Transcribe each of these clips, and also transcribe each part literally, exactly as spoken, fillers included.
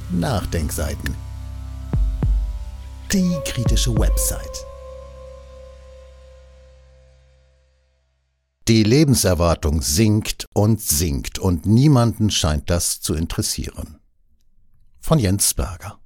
Nachdenkseiten. Die kritische Website. Die Lebenserwartung sinkt und sinkt und niemanden scheint das zu interessieren. Von Jens Berger.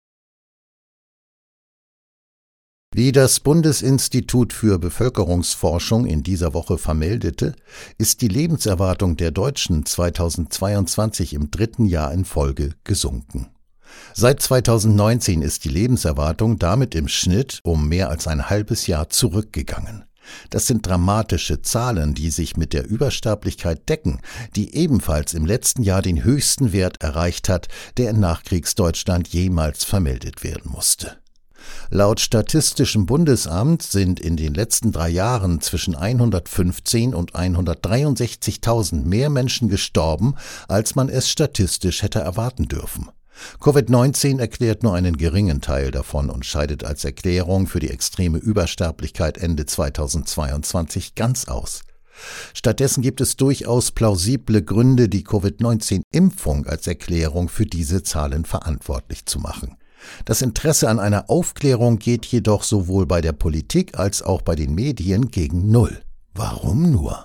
Wie das Bundesinstitut für Bevölkerungsforschung in dieser Woche vermeldete, ist die Lebenserwartung der Deutschen zweitausendzweiundzwanzig im dritten Jahr in Folge gesunken. Seit zweitausendneunzehn ist die Lebenserwartung damit im Schnitt um mehr als ein halbes Jahr zurückgegangen. Das sind dramatische Zahlen, die sich mit der Übersterblichkeit decken, die ebenfalls im letzten Jahr den höchsten Wert erreicht hat, der in Nachkriegsdeutschland jemals vermeldet werden musste. Laut Statistischem Bundesamt sind in den letzten drei Jahren zwischen hundertfünfzehn und hundertdreiundsechzigtausend mehr Menschen gestorben, als man es statistisch hätte erwarten dürfen. Covid neunzehn erklärt nur einen geringen Teil davon und scheidet als Erklärung für die extreme Übersterblichkeit Ende zweitausendzweiundzwanzig ganz aus. Stattdessen gibt es durchaus plausible Gründe, die Covid neunzehn Impfung als Erklärung für diese Zahlen verantwortlich zu machen. Das Interesse an einer Aufklärung geht jedoch sowohl bei der Politik als auch bei den Medien gegen Null. Warum nur?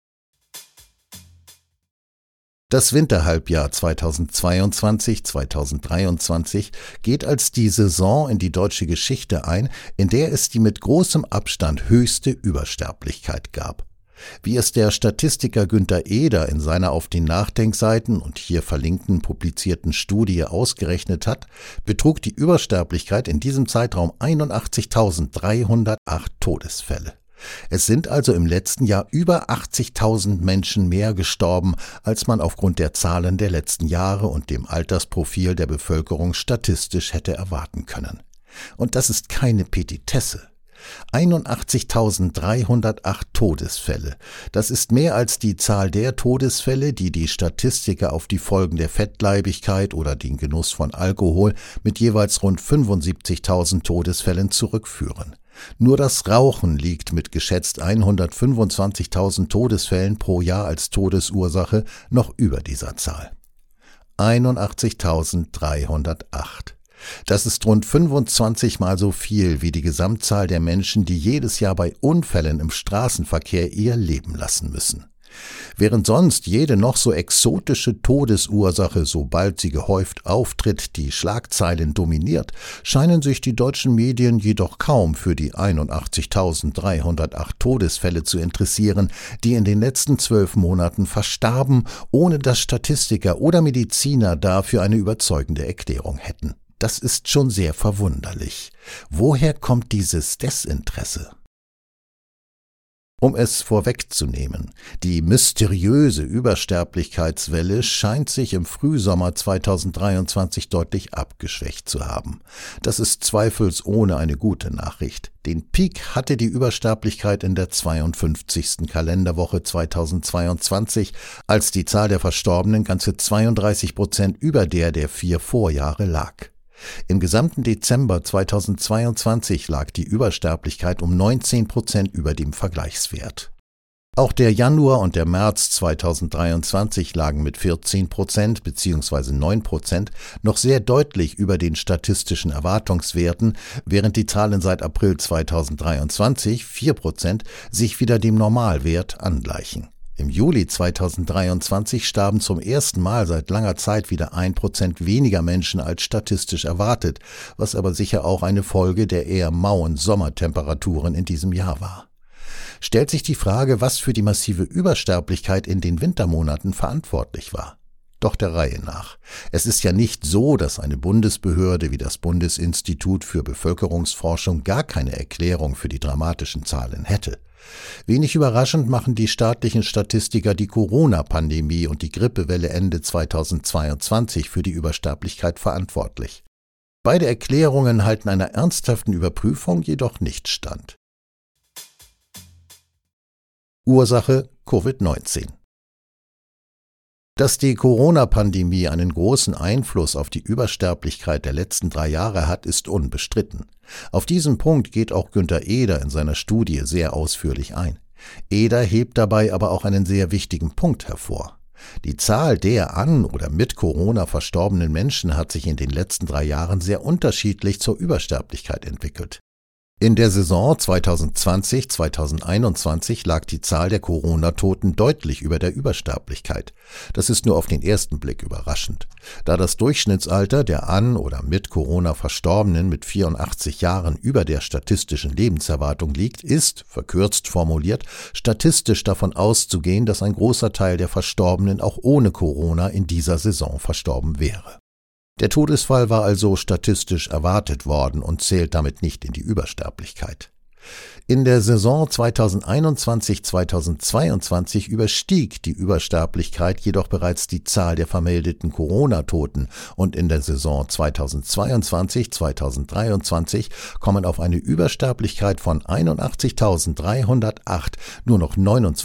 Das Winterhalbjahr zweitausendzweiundzwanzig zweitausenddreiundzwanzig geht als die Saison in die deutsche Geschichte ein, in der es die mit großem Abstand höchste Übersterblichkeit gab. Wie es der Statistiker Günther Eder in seiner auf den Nachdenkseiten und hier verlinkten publizierten Studie ausgerechnet hat, betrug die Übersterblichkeit in diesem Zeitraum einundachtzigtausenddreihundertacht Todesfälle. Es sind also im letzten Jahr über achtzigtausend Menschen mehr gestorben, als man aufgrund der Zahlen der letzten Jahre und dem Altersprofil der Bevölkerung statistisch hätte erwarten können. Und das ist keine Petitesse. einundachtzigtausenddreihundertacht Todesfälle. Das ist mehr als die Zahl der Todesfälle, die die Statistiker auf die Folgen der Fettleibigkeit oder den Genuss von Alkohol mit jeweils rund fünfundsiebzigtausend Todesfällen zurückführen. Nur das Rauchen liegt mit geschätzt hundertfünfundzwanzigtausend Todesfällen pro Jahr als Todesursache noch über dieser Zahl. einundachtzigtausenddreihundertacht. Das ist rund fünfundzwanzig Mal so viel wie die Gesamtzahl der Menschen, die jedes Jahr bei Unfällen im Straßenverkehr ihr Leben lassen müssen. Während sonst jede noch so exotische Todesursache, sobald sie gehäuft auftritt, die Schlagzeilen dominiert, scheinen sich die deutschen Medien jedoch kaum für die einundachtzigtausenddreihundertacht Todesfälle zu interessieren, die in den letzten zwölf Monaten verstarben, ohne dass Statistiker oder Mediziner dafür eine überzeugende Erklärung hätten. Das ist schon sehr verwunderlich. Woher kommt dieses Desinteresse? Um es vorwegzunehmen, die mysteriöse Übersterblichkeitswelle scheint sich im Frühsommer zweitausenddreiundzwanzig deutlich abgeschwächt zu haben. Das ist zweifelsohne eine gute Nachricht. Den Peak hatte die Übersterblichkeit in der zweiundfünfzigsten Kalenderwoche zweitausendzweiundzwanzig, als die Zahl der Verstorbenen ganze zweiunddreißig Prozent über der der vier Vorjahre lag. Im gesamten Dezember zweitausendzweiundzwanzig lag die Übersterblichkeit um neunzehn Prozent über dem Vergleichswert. Auch der Januar und der März zweitausenddreiundzwanzig lagen mit vierzehn Prozent bzw. neun Prozent noch sehr deutlich über den statistischen Erwartungswerten, während die Zahlen seit April zweitausenddreiundzwanzig, vier Prozent, sich wieder dem Normalwert angleichen. Im Juli zweitausenddreiundzwanzig starben zum ersten Mal seit langer Zeit wieder ein Prozent weniger Menschen als statistisch erwartet, was aber sicher auch eine Folge der eher mauen Sommertemperaturen in diesem Jahr war. Stellt sich die Frage, was für die massive Übersterblichkeit in den Wintermonaten verantwortlich war. Doch der Reihe nach. Es ist ja nicht so, dass eine Bundesbehörde wie das Bundesinstitut für Bevölkerungsforschung gar keine Erklärung für die dramatischen Zahlen hätte. Wenig überraschend machen die staatlichen Statistiker die Corona-Pandemie und die Grippewelle Ende zweitausendzweiundzwanzig für die Übersterblichkeit verantwortlich. Beide Erklärungen halten einer ernsthaften Überprüfung jedoch nicht stand. Ursache Covid neunzehn. Dass die Corona-Pandemie einen großen Einfluss auf die Übersterblichkeit der letzten drei Jahre hat, ist unbestritten. Auf diesen Punkt geht auch Günther Eder in seiner Studie sehr ausführlich ein. Eder hebt dabei aber auch einen sehr wichtigen Punkt hervor. Die Zahl der an oder mit Corona verstorbenen Menschen hat sich in den letzten drei Jahren sehr unterschiedlich zur Übersterblichkeit entwickelt. In der Saison zweitausendzwanzig zweitausendeinundzwanzig lag die Zahl der Corona-Toten deutlich über der Übersterblichkeit. Das ist nur auf den ersten Blick überraschend. Da das Durchschnittsalter der an oder mit Corona Verstorbenen mit vierundachtzig Jahren über der statistischen Lebenserwartung liegt, ist, verkürzt formuliert, statistisch davon auszugehen, dass ein großer Teil der Verstorbenen auch ohne Corona in dieser Saison verstorben wäre. Der Todesfall war also statistisch erwartet worden und zählt damit nicht in die Übersterblichkeit. In der Saison zweitausendeinundzwanzig zweitausendzweiundzwanzig überstieg die Übersterblichkeit jedoch bereits die Zahl der vermeldeten Corona-Toten und in der Saison zweitausendzweiundzwanzig zweitausenddreiundzwanzig kommen auf eine Übersterblichkeit von einundachtzigtausenddreihundertacht nur noch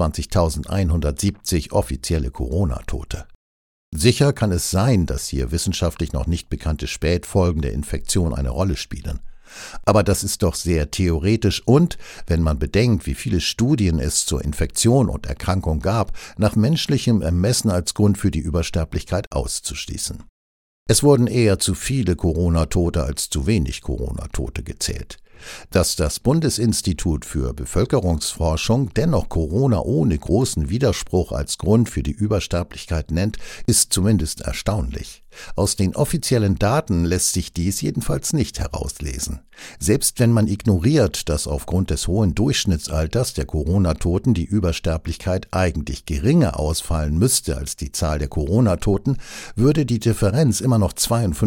neunundzwanzigtausendeinhundertsiebzig offizielle Corona-Tote. Sicher kann es sein, dass hier wissenschaftlich noch nicht bekannte Spätfolgen der Infektion eine Rolle spielen. Aber das ist doch sehr theoretisch und, wenn man bedenkt, wie viele Studien es zur Infektion und Erkrankung gab, nach menschlichem Ermessen als Grund für die Übersterblichkeit auszuschließen. Es wurden eher zu viele Corona-Tote als zu wenig Corona-Tote gezählt. Dass das Bundesinstitut für Bevölkerungsforschung dennoch Corona ohne großen Widerspruch als Grund für die Übersterblichkeit nennt, ist zumindest erstaunlich. Aus den offiziellen Daten lässt sich dies jedenfalls nicht herauslesen. Selbst wenn man ignoriert, dass aufgrund des hohen Durchschnittsalters der Corona-Toten die Übersterblichkeit eigentlich geringer ausfallen müsste als die Zahl der Corona-Toten, würde die Differenz immer noch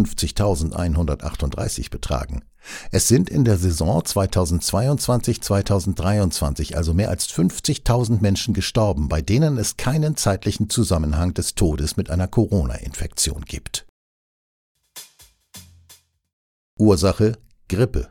zweiundfünfzigtausendeinhundertachtunddreißig betragen. Es sind in der Saison zweitausendzweiundzwanzig zweitausenddreiundzwanzig also mehr als fünfzigtausend Menschen gestorben, bei denen es keinen zeitlichen Zusammenhang des Todes mit einer Corona-Infektion gibt. Ursache: Grippe.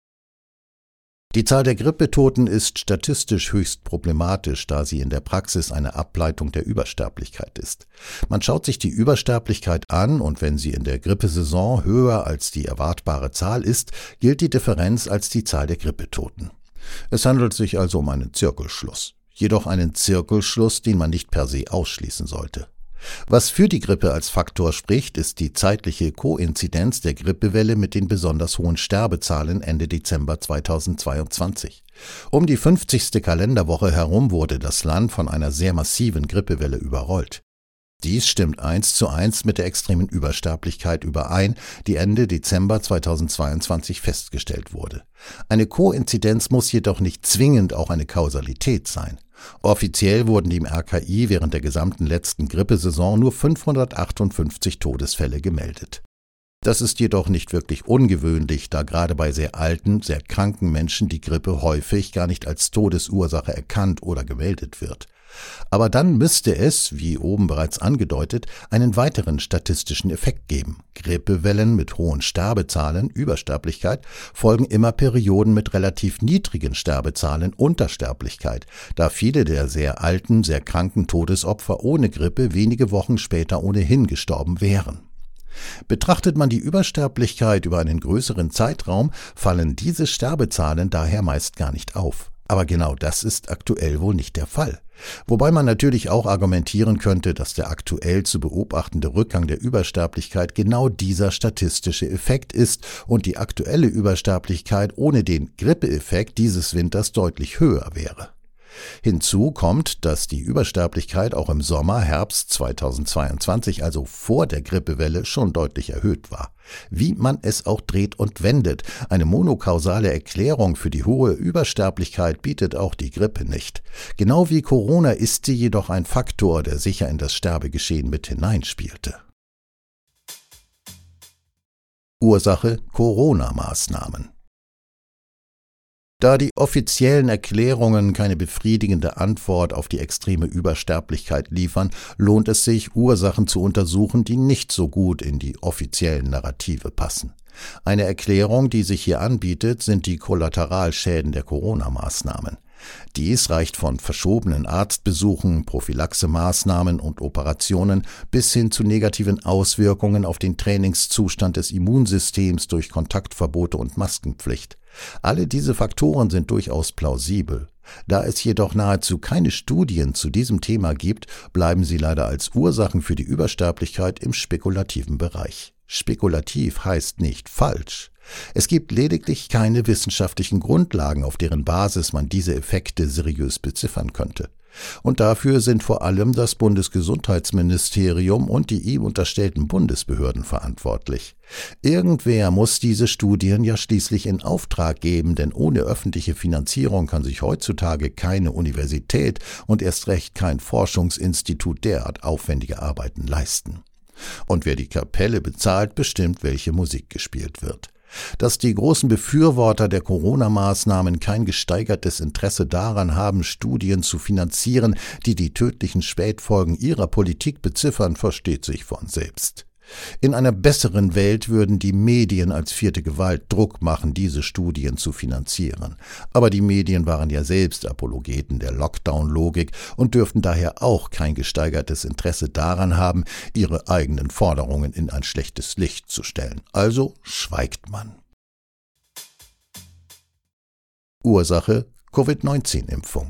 Die Zahl der Grippetoten ist statistisch höchst problematisch, da sie in der Praxis eine Ableitung der Übersterblichkeit ist. Man schaut sich die Übersterblichkeit an und wenn sie in der Grippesaison höher als die erwartbare Zahl ist, gilt die Differenz als die Zahl der Grippetoten. Es handelt sich also um einen Zirkelschluss. Jedoch einen Zirkelschluss, den man nicht per se ausschließen sollte. Was für die Grippe als Faktor spricht, ist die zeitliche Koinzidenz der Grippewelle mit den besonders hohen Sterbezahlen Ende Dezember zweitausendzweiundzwanzig. Um die fünfzigste Kalenderwoche herum wurde das Land von einer sehr massiven Grippewelle überrollt. Dies stimmt eins zu eins mit der extremen Übersterblichkeit überein, die Ende Dezember zweitausendzweiundzwanzig festgestellt wurde. Eine Koinzidenz muss jedoch nicht zwingend auch eine Kausalität sein. Offiziell wurden im R K I während der gesamten letzten Grippesaison nur fünfhundertachtundfünfzig Todesfälle gemeldet. Das ist jedoch nicht wirklich ungewöhnlich, da gerade bei sehr alten, sehr kranken Menschen die Grippe häufig gar nicht als Todesursache erkannt oder gemeldet wird. Aber dann müsste es, wie oben bereits angedeutet, einen weiteren statistischen Effekt geben. Grippewellen mit hohen Sterbezahlen, Übersterblichkeit, folgen immer Perioden mit relativ niedrigen Sterbezahlen, Untersterblichkeit, da viele der sehr alten, sehr kranken Todesopfer ohne Grippe wenige Wochen später ohnehin gestorben wären. Betrachtet man die Übersterblichkeit über einen größeren Zeitraum, fallen diese Sterbezahlen daher meist gar nicht auf. Aber genau das ist aktuell wohl nicht der Fall. Wobei man natürlich auch argumentieren könnte, dass der aktuell zu beobachtende Rückgang der Übersterblichkeit genau dieser statistische Effekt ist und die aktuelle Übersterblichkeit ohne den Grippeeffekt dieses Winters deutlich höher wäre. Hinzu kommt, dass die Übersterblichkeit auch im Sommer, Herbst zweitausendzweiundzwanzig, also vor der Grippewelle, schon deutlich erhöht war. Wie man es auch dreht und wendet, eine monokausale Erklärung für die hohe Übersterblichkeit bietet auch die Grippe nicht. Genau wie Corona ist sie jedoch ein Faktor, der sicher in das Sterbegeschehen mit hineinspielte. Ursache: Corona-Maßnahmen. Da die offiziellen Erklärungen keine befriedigende Antwort auf die extreme Übersterblichkeit liefern, lohnt es sich, Ursachen zu untersuchen, die nicht so gut in die offiziellen Narrative passen. Eine Erklärung, die sich hier anbietet, sind die Kollateralschäden der Corona-Maßnahmen. Dies reicht von verschobenen Arztbesuchen, Prophylaxemaßnahmen und Operationen bis hin zu negativen Auswirkungen auf den Trainingszustand des Immunsystems durch Kontaktverbote und Maskenpflicht. Alle diese Faktoren sind durchaus plausibel. Da es jedoch nahezu keine Studien zu diesem Thema gibt, bleiben sie leider als Ursachen für die Übersterblichkeit im spekulativen Bereich. Spekulativ heißt nicht falsch. Es gibt lediglich keine wissenschaftlichen Grundlagen, auf deren Basis man diese Effekte seriös beziffern könnte. Und dafür sind vor allem das Bundesgesundheitsministerium und die ihm unterstellten Bundesbehörden verantwortlich. Irgendwer muss diese Studien ja schließlich in Auftrag geben, denn ohne öffentliche Finanzierung kann sich heutzutage keine Universität und erst recht kein Forschungsinstitut derart aufwendige Arbeiten leisten. Und wer die Kapelle bezahlt, bestimmt, welche Musik gespielt wird. Dass die großen Befürworter der Corona-Maßnahmen kein gesteigertes Interesse daran haben, Studien zu finanzieren, die die tödlichen Spätfolgen ihrer Politik beziffern, versteht sich von selbst. In einer besseren Welt würden die Medien als vierte Gewalt Druck machen, diese Studien zu finanzieren. Aber die Medien waren ja selbst Apologeten der Lockdown-Logik und dürften daher auch kein gesteigertes Interesse daran haben, ihre eigenen Forderungen in ein schlechtes Licht zu stellen. Also schweigt man. Ursache: Covid neunzehn Impfung.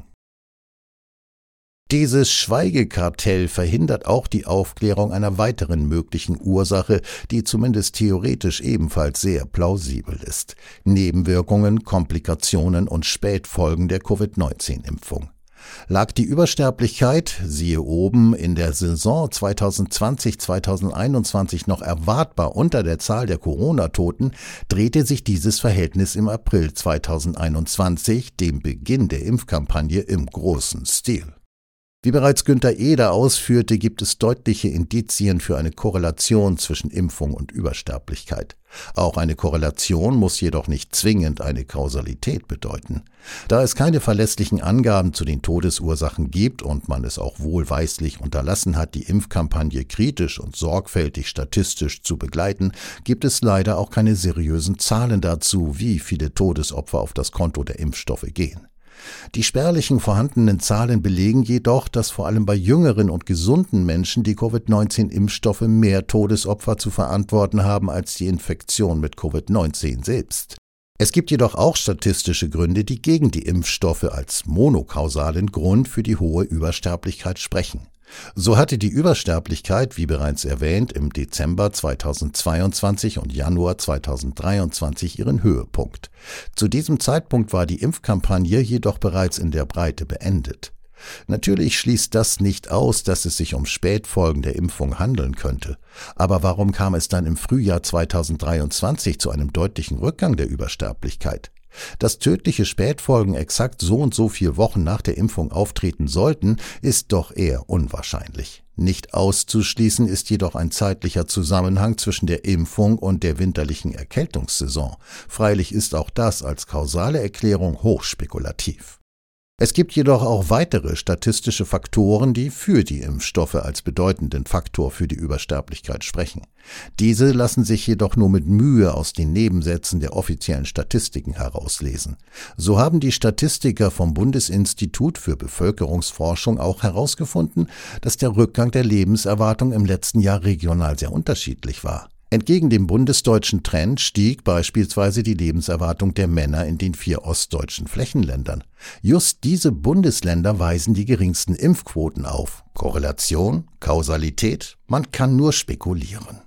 Dieses Schweigekartell verhindert auch die Aufklärung einer weiteren möglichen Ursache, die zumindest theoretisch ebenfalls sehr plausibel ist: Nebenwirkungen, Komplikationen und Spätfolgen der Covid neunzehn Impfung. Lag die Übersterblichkeit, siehe oben, in der Saison zweitausendzwanzig zweitausendeinundzwanzig noch erwartbar unter der Zahl der Corona-Toten, drehte sich dieses Verhältnis im April zweitausendeinundzwanzig, dem Beginn der Impfkampagne, im großen Stil. Wie bereits Günther Eder ausführte, gibt es deutliche Indizien für eine Korrelation zwischen Impfung und Übersterblichkeit. Auch eine Korrelation muss jedoch nicht zwingend eine Kausalität bedeuten. Da es keine verlässlichen Angaben zu den Todesursachen gibt und man es auch wohlweislich unterlassen hat, die Impfkampagne kritisch und sorgfältig statistisch zu begleiten, gibt es leider auch keine seriösen Zahlen dazu, wie viele Todesopfer auf das Konto der Impfstoffe gehen. Die spärlichen vorhandenen Zahlen belegen jedoch, dass vor allem bei jüngeren und gesunden Menschen die Covid neunzehn Impfstoffe mehr Todesopfer zu verantworten haben als die Infektion mit Covid neunzehn selbst. Es gibt jedoch auch statistische Gründe, die gegen die Impfstoffe als monokausalen Grund für die hohe Übersterblichkeit sprechen. So hatte die Übersterblichkeit, wie bereits erwähnt, im Dezember zweitausendzweiundzwanzig und Januar zweitausenddreiundzwanzig ihren Höhepunkt. Zu diesem Zeitpunkt war die Impfkampagne jedoch bereits in der Breite beendet. Natürlich schließt das nicht aus, dass es sich um Spätfolgen der Impfung handeln könnte. Aber warum kam es dann im Frühjahr zweitausenddreiundzwanzig zu einem deutlichen Rückgang der Übersterblichkeit? Dass tödliche Spätfolgen exakt so und so viele Wochen nach der Impfung auftreten sollten, ist doch eher unwahrscheinlich. Nicht auszuschließen ist jedoch ein zeitlicher Zusammenhang zwischen der Impfung und der winterlichen Erkältungssaison. Freilich ist auch das als kausale Erklärung hochspekulativ. Es gibt jedoch auch weitere statistische Faktoren, die für die Impfstoffe als bedeutenden Faktor für die Übersterblichkeit sprechen. Diese lassen sich jedoch nur mit Mühe aus den Nebensätzen der offiziellen Statistiken herauslesen. So haben die Statistiker vom Bundesinstitut für Bevölkerungsforschung auch herausgefunden, dass der Rückgang der Lebenserwartung im letzten Jahr regional sehr unterschiedlich war. Entgegen dem bundesdeutschen Trend stieg beispielsweise die Lebenserwartung der Männer in den vier ostdeutschen Flächenländern. Just diese Bundesländer weisen die geringsten Impfquoten auf. Korrelation, Kausalität, man kann nur spekulieren.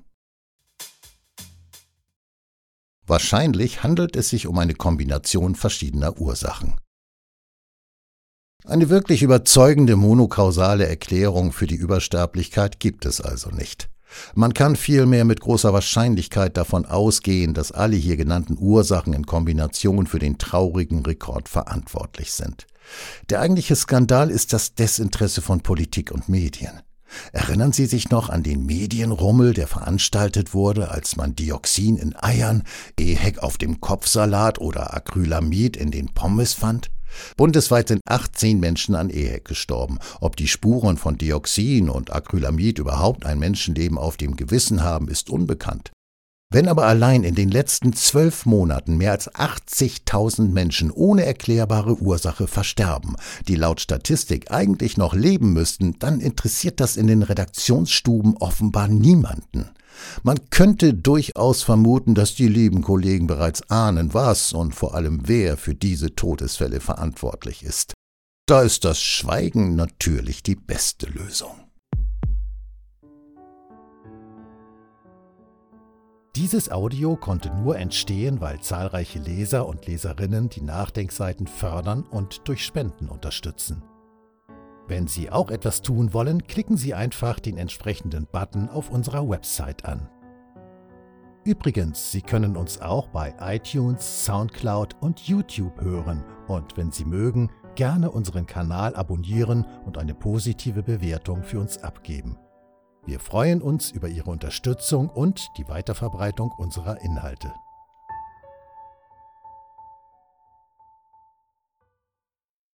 Wahrscheinlich handelt es sich um eine Kombination verschiedener Ursachen. Eine wirklich überzeugende monokausale Erklärung für die Übersterblichkeit gibt es also nicht. Man kann vielmehr mit großer Wahrscheinlichkeit davon ausgehen, dass alle hier genannten Ursachen in Kombination für den traurigen Rekord verantwortlich sind. Der eigentliche Skandal ist das Desinteresse von Politik und Medien. Erinnern Sie sich noch an den Medienrummel, der veranstaltet wurde, als man Dioxin in Eiern, E H E C auf dem Kopfsalat oder Acrylamid in den Pommes fand? Bundesweit sind achtzehn Menschen an E H E C gestorben. Ob die Spuren von Dioxin und Acrylamid überhaupt ein Menschenleben auf dem Gewissen haben, ist unbekannt. Wenn aber allein in den letzten zwölf Monaten mehr als achtzigtausend Menschen ohne erklärbare Ursache versterben, die laut Statistik eigentlich noch leben müssten, dann interessiert das in den Redaktionsstuben offenbar niemanden. Man könnte durchaus vermuten, dass die lieben Kollegen bereits ahnen, was und vor allem wer für diese Todesfälle verantwortlich ist. Da ist das Schweigen natürlich die beste Lösung. Dieses Audio konnte nur entstehen, weil zahlreiche Leser und Leserinnen die Nachdenkseiten fördern und durch Spenden unterstützen. Wenn Sie auch etwas tun wollen, klicken Sie einfach den entsprechenden Button auf unserer Website an. Übrigens, Sie können uns auch bei iTunes, Soundcloud und YouTube hören und wenn Sie mögen, gerne unseren Kanal abonnieren und eine positive Bewertung für uns abgeben. Wir freuen uns über Ihre Unterstützung und die Weiterverbreitung unserer Inhalte.